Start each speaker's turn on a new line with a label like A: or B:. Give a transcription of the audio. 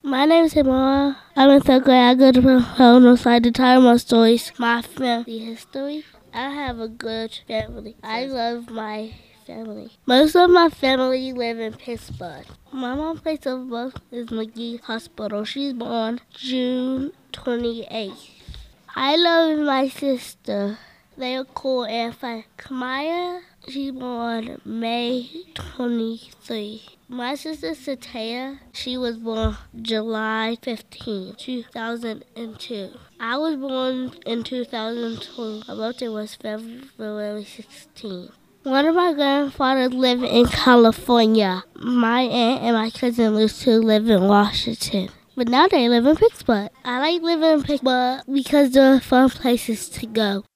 A: My name is Himara. I'm in third grade. I go to Home Side to tell my stories, my family history. I have a good family. I love my family. Most of my family live in Pittsburgh. My mom's place of birth is McGee Hospital. She's born June 28th. I love my sister. They are cool and fun. Kamaya, she's born May 23. My sister Sataya, she was born July 15, 2002. I was born in 2002. My birthday was February 16. One of my grandfathers lived in California. My aunt and my cousin used to live in Washington. But now they live in Pittsburgh. I like living in Pittsburgh because there are fun places to go.